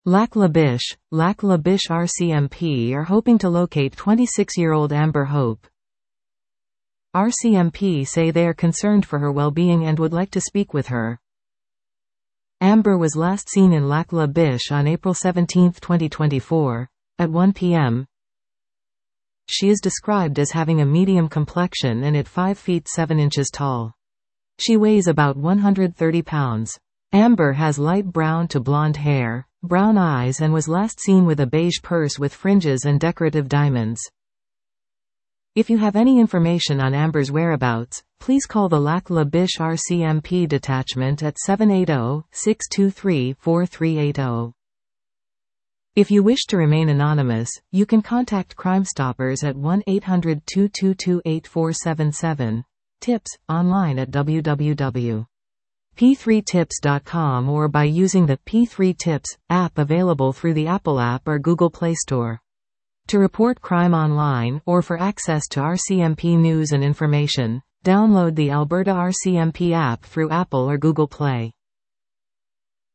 Lac La Biche RCMP are hoping to locate 26-year-old Amber Hope. RCMP say they are concerned for her well-being and would like to speak with her. Amber was last seen in Lac La Biche on April 17, 2024, at 1 p.m. She is described as having a medium complexion and at 5 feet 7 inches tall. She weighs about 130 pounds. Amber has light brown to blonde hair, brown eyes and was last seen with a beige purse with fringes and decorative diamonds. If you have any information on Amber's whereabouts, please call the Lac La Biche RCMP detachment at 780-623-4380. If you wish to remain anonymous, you can contact Crime Stoppers at 1-800-222-8477. Tips, online at www.p3tips.com or by using the P3 Tips app available through the Apple app or Google Play Store. To report crime online, or for access to RCMP news and information, download the Alberta RCMP app through Apple or Google Play.